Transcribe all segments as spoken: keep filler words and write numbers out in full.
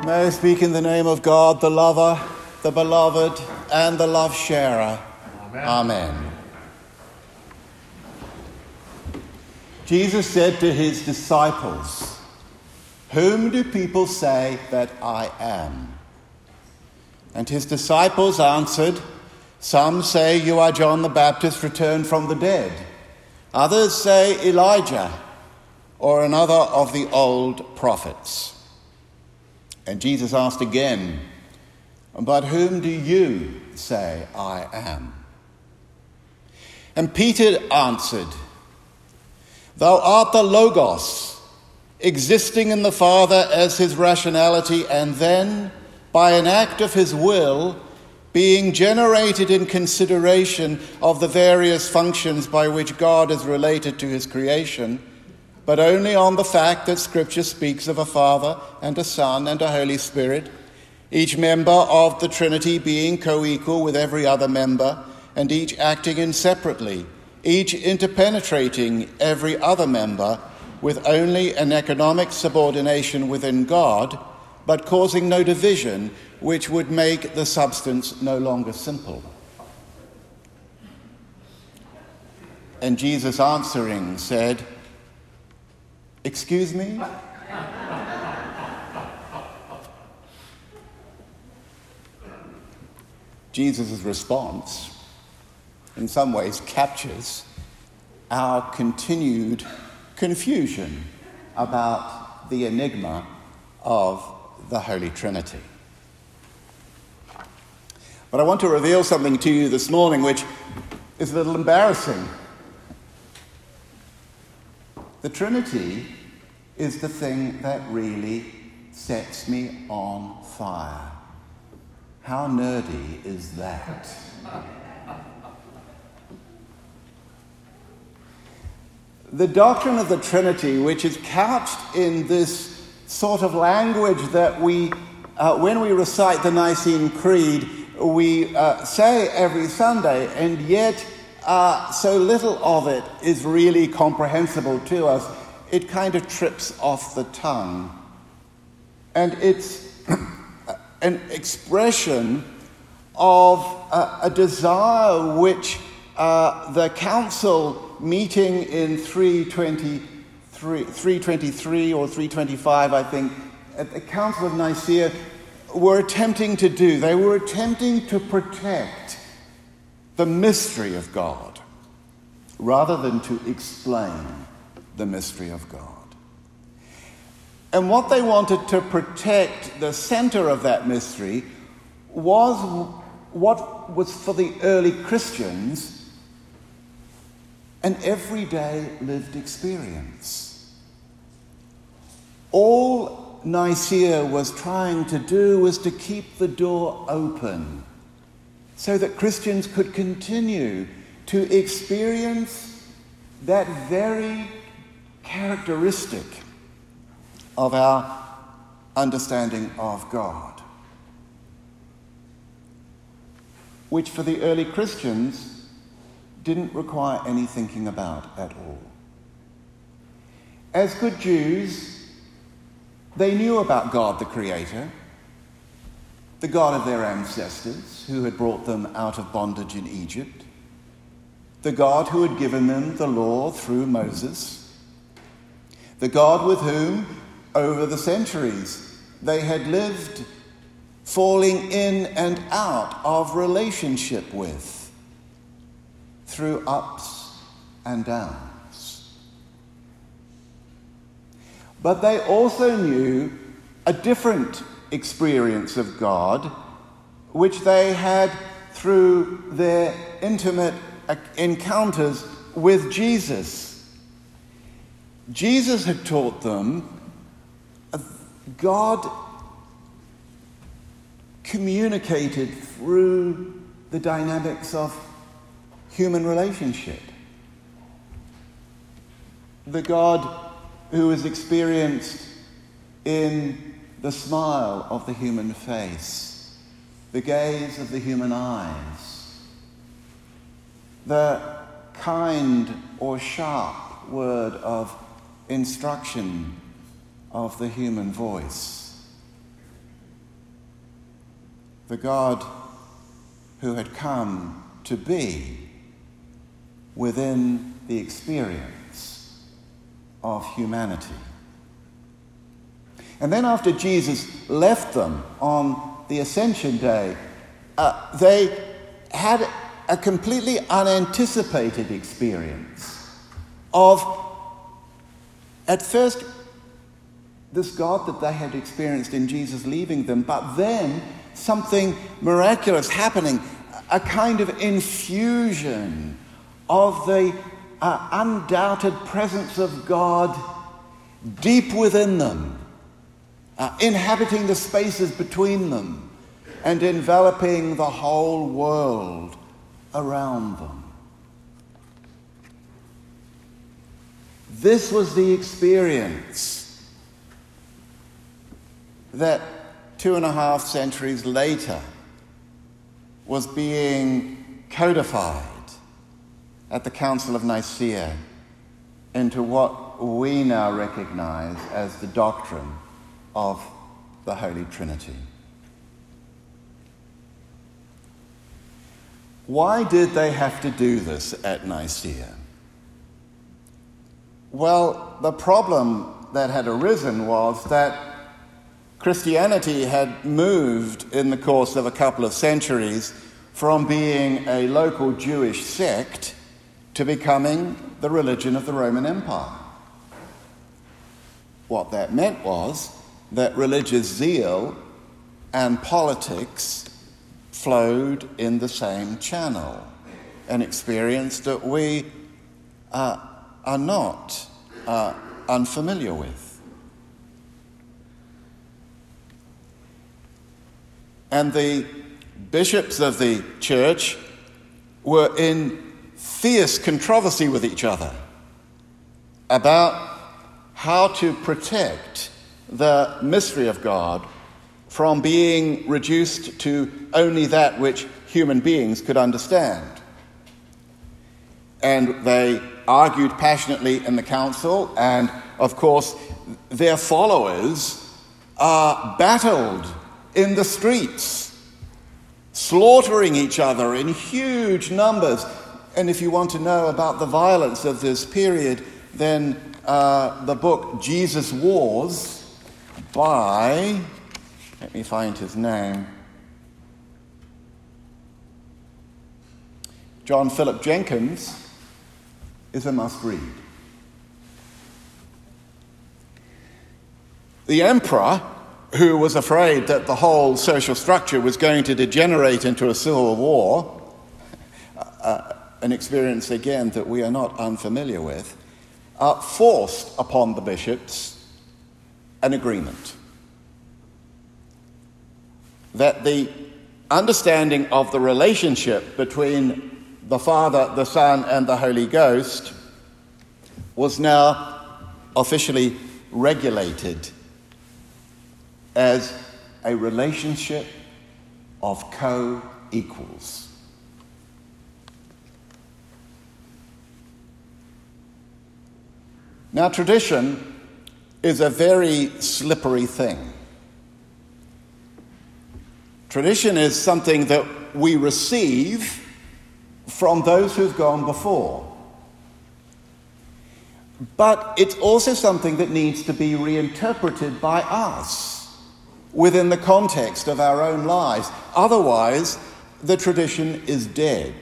May I speak in the name of God, the lover, the beloved, and the love sharer. Amen. Amen. Jesus said to his disciples, "Whom do people say that I am?" And his disciples answered, "Some say you are John the Baptist returned from the dead. Others say Elijah, or another of the old prophets." And Jesus asked again, "But whom do you say I am?" And Peter answered, "Thou art the Logos, existing in the Father as his rationality, and then, by an act of his will, being generated in consideration of the various functions by which God is related to his creation, but only on the fact that Scripture speaks of a Father and a Son and a Holy Spirit, each member of the Trinity being co-equal with every other member, and each acting inseparably, each interpenetrating every other member, with only an economic subordination within God, but causing no division, which would make the substance no longer simple." And Jesus answering said, "Excuse me?" Jesus' response in some ways captures our continued confusion about the enigma of the Holy Trinity. But I want to reveal something to you this morning which is a little embarrassing. The Trinity is the thing that really sets me on fire. How nerdy is that? The doctrine of the Trinity, which is couched in this sort of language that we, uh, when we recite the Nicene Creed, we uh, say every Sunday, and yet uh, so little of it is really comprehensible to us, it kind of trips off the tongue. And it's an expression of uh, a desire which uh, the council meeting in three twenty-three, three twenty-three or three twenty-five, I think, at the Council of Nicaea, were attempting to do. They were attempting to protect the mystery of God rather than to explain the mystery of God. And what they wanted to protect, the center of that mystery, was what was for the early Christians an everyday lived experience. All Nicaea was trying to do was to keep the door open so that Christians could continue to experience that very characteristic of our understanding of God, which for the early Christians didn't require any thinking about at all. As good Jews, they knew about God the Creator, the God of their ancestors who had brought them out of bondage in Egypt, the God who had given them the law through Moses, the God with whom, over the centuries, they had lived falling in and out of relationship with, through ups and downs. But they also knew a different experience of God, which they had through their intimate encounters with Jesus. Jesus had taught them God communicated through the dynamics of human relationship. The God who is experienced in the smile of the human face, the gaze of the human eyes, the kind or sharp word of instruction of the human voice. the God who had come to be within the experience of humanity. And then after Jesus left them on the Ascension Day, uh, they had a completely unanticipated experience of, at first, this God that they had experienced in Jesus leaving them, but then something miraculous happening, a kind of infusion of the uh, undoubted presence of God deep within them, uh, inhabiting the spaces between them and enveloping the whole world around them. This was the experience that two and a half centuries later was being codified at the Council of Nicaea into what we now recognize as the doctrine of the Holy Trinity. Why did they have to do this at Nicaea? Well, the problem that had arisen was that Christianity had moved in the course of a couple of centuries from being a local Jewish sect to becoming the religion of the Roman Empire. What that meant was that religious zeal and politics flowed in the same channel, an experience that we uh, are not uh, unfamiliar with. And the bishops of the church were in fierce controversy with each other about how to protect the mystery of God from being reduced to only that which human beings could understand. And they argued passionately in the council, and of course their followers uh, battled in the streets, slaughtering each other in huge numbers. And if you want to know about the violence of this period, then uh, the book Jesus Wars by, let me find his name, John Philip Jenkins, is a must-read. The emperor, who was afraid that the whole social structure was going to degenerate into a civil war, uh, an experience, again, that we are not unfamiliar with, uh, forced upon the bishops an agreement that the understanding of the relationship between the Father, the Son, and the Holy Ghost was now officially regulated as a relationship of co-equals. Now, tradition is a very slippery thing. Tradition is something that we receive from those who've gone before. But it's also something that needs to be reinterpreted by us within the context of our own lives. Otherwise, the tradition is dead.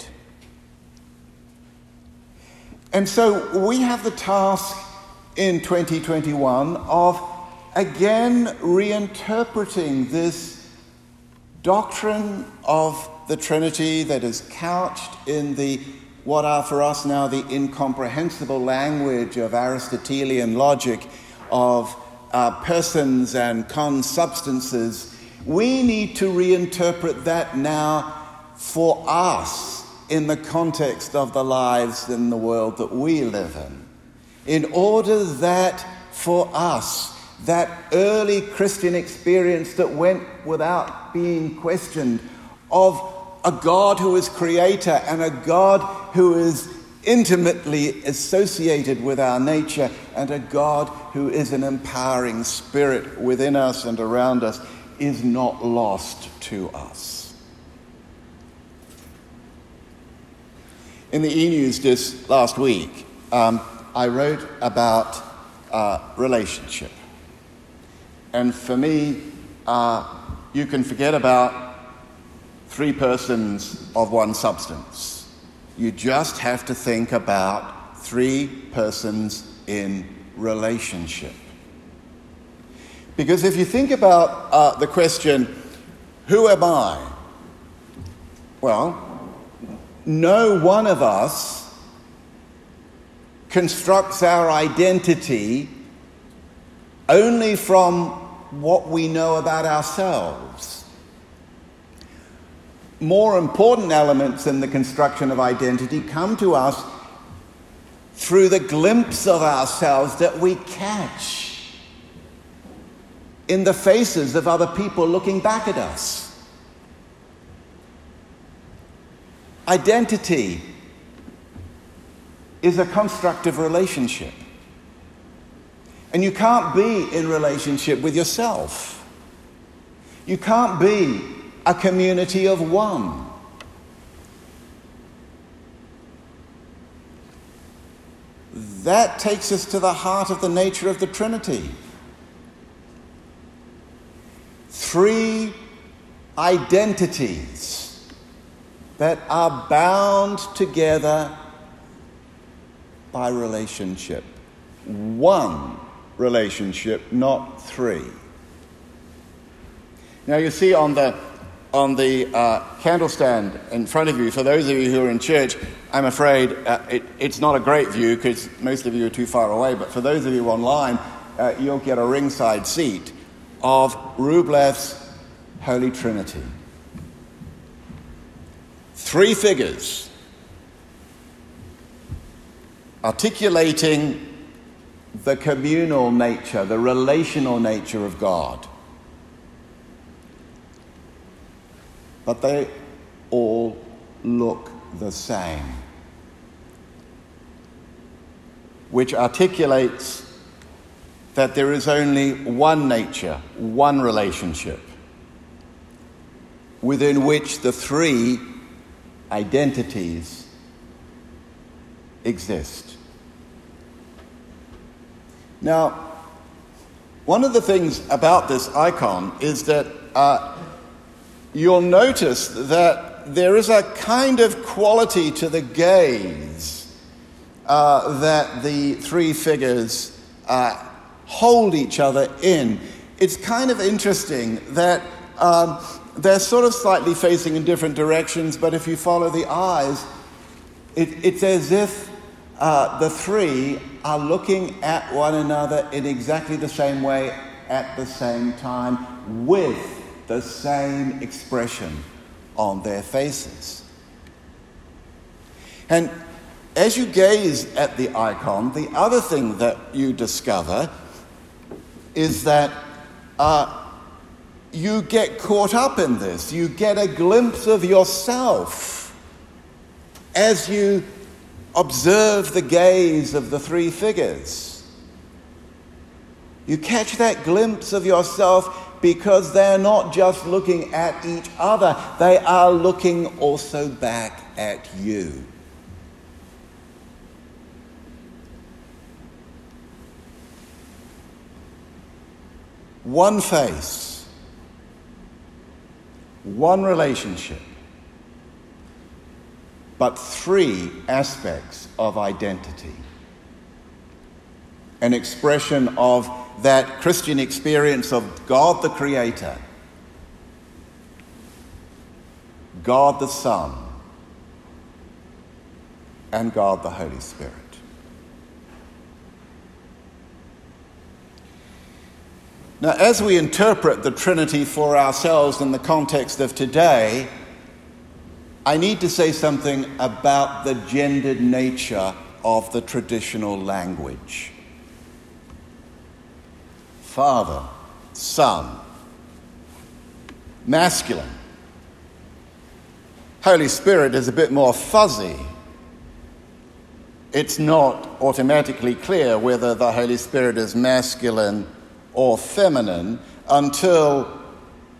And so we have the task in twenty twenty-one of again reinterpreting this doctrine of the Trinity that is couched in the what are for us now the incomprehensible language of Aristotelian logic of uh, persons and consubstances. We need to reinterpret that now for us in the context of the lives in the world that we live in, in order that for us, that early Christian experience that went without being questioned of a God who is creator and a God who is intimately associated with our nature and a God who is an empowering spirit within us and around us, is not lost to us. In the e-news just last week, um, I wrote about uh, relationship. And for me, uh, you can forget about three persons of one substance. You just have to think about three persons in relationship. Because if you think about uh, the question, who am I? Well, no one of us constructs our identity only from what we know about ourselves. More important elements in the construction of identity come to us through the glimpse of ourselves that we catch in the faces of other people looking back at us. Identity is a construct of relationship. And you can't be in relationship with yourself. You can't be a community of one. That takes us to the heart of the nature of the Trinity. Three identities that are bound together by relationship. One relationship, not three. Now you see on the on the uh, candle stand in front of you, for those of you who are in church, I'm afraid uh, it, it's not a great view because most of you are too far away, but for those of you online, uh, you'll get a ringside seat of Rublev's Holy Trinity. Three figures articulating the communal nature, the relational nature of God. But they all look the same, which articulates that there is only one nature, one relationship, within which the three identities exist. Now, one of the things about this icon is that uh, you'll notice that there is a kind of quality to the gaze uh, that the three figures uh, hold each other in. It's kind of interesting that um, they're sort of slightly facing in different directions, but if you follow the eyes, it, it's as if uh, the three are looking at one another in exactly the same way at the same time, with the same expression on their faces. And as you gaze at the icon, the other thing that you discover is that uh, you get caught up in this. You get a glimpse of yourself as you observe the gaze of the three figures. You catch that glimpse of yourself because they're not just looking at each other, they are looking also back at you. One face, one relationship, but three aspects of identity. An expression of that Christian experience of God the Creator, God the Son, and God the Holy Spirit. Now, as we interpret the Trinity for ourselves in the context of today, I need to say something about the gendered nature of the traditional language. Father, Son, masculine. Holy Spirit is a bit more fuzzy. It's not automatically clear whether the Holy Spirit is masculine or feminine until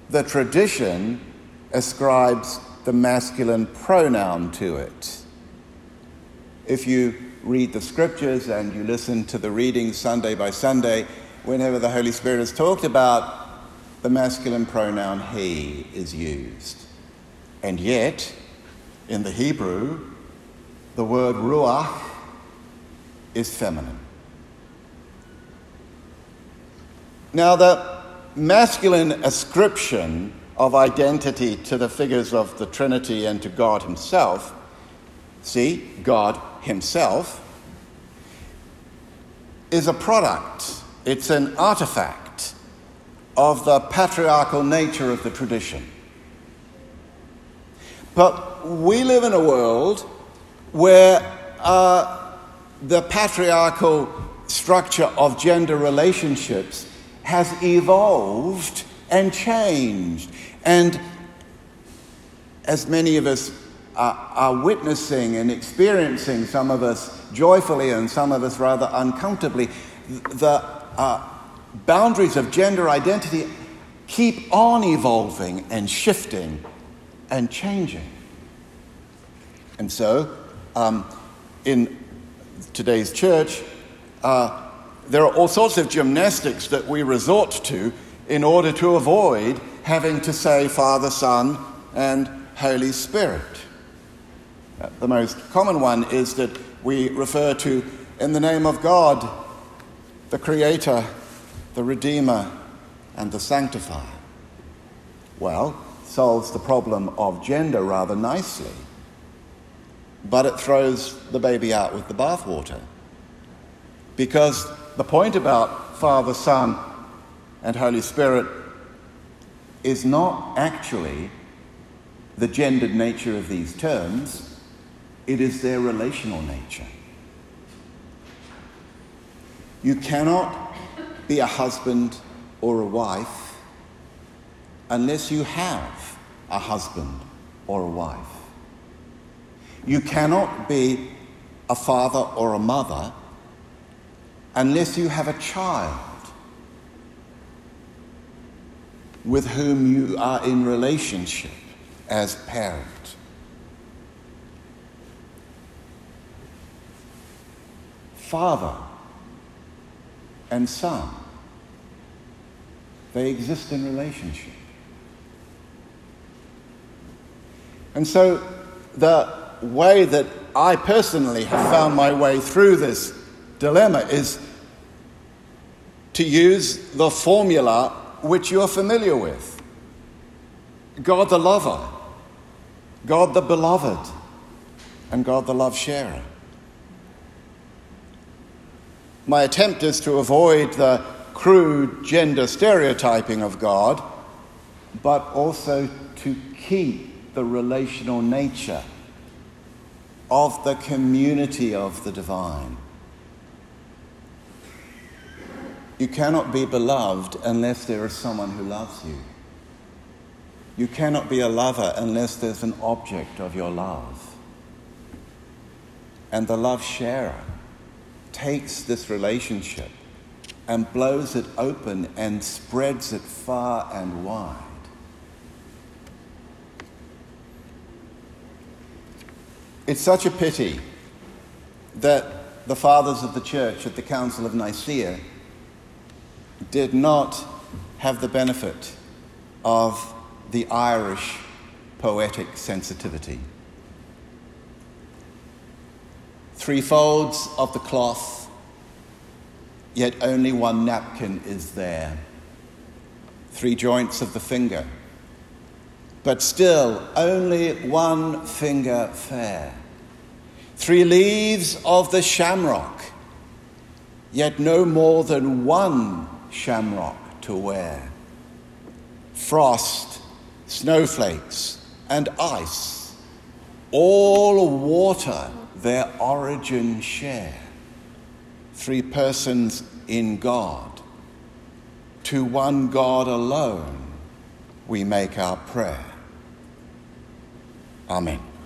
the tradition ascribes the masculine pronoun to it. If you read the scriptures and you listen to the readings Sunday by Sunday, whenever the Holy Spirit is talked about, the masculine pronoun he is used. And yet, in the Hebrew, the word ruach is feminine. Now, the masculine ascription of identity to the figures of the Trinity and to God himself, see, God himself, is a product, it's an artifact of the patriarchal nature of the tradition. But we live in a world where uh, the patriarchal structure of gender relationships has evolved and changed. And as many of us are, are witnessing and experiencing, some of us joyfully and some of us rather uncomfortably, the uh, boundaries of gender identity keep on evolving and shifting and changing. And so, um, in today's church, uh, there are all sorts of gymnastics that we resort to in order to avoid having to say Father, Son, and Holy Spirit. Uh, the most common one is that we refer to, in the name of God, the Creator, the Redeemer, and the Sanctifier. Well, solves the problem of gender rather nicely, but it throws the baby out with the bathwater. Because the point about Father, Son, and Holy Spirit is not actually the gendered nature of these terms, it is their relational nature. You cannot be a husband or a wife unless you have a husband or a wife. You cannot be a father or a mother unless you have a child with whom you are in relationship as parent. Father and son, they exist in relationship. And so the way that I personally have found my way through this dilemma is to use the formula which you're familiar with. God the lover, God the beloved, and God the love sharer. My attempt is to avoid the crude gender stereotyping of God, but also to keep the relational nature of the community of the divine. You cannot be beloved unless there is someone who loves you. You cannot be a lover unless there's an object of your love. And the love sharer takes this relationship and blows it open and spreads it far and wide. It's such a pity that the fathers of the church at the Council of Nicaea did not have the benefit of the Irish poetic sensitivity. Three folds of the cloth, yet only one napkin is there. Three joints of the finger, but still only one finger fair. Three leaves of the shamrock, yet no more than one shamrock to wear. Frost, snowflakes, and ice, all water their origin share. Three persons in God, to one God alone we make our prayer. Amen.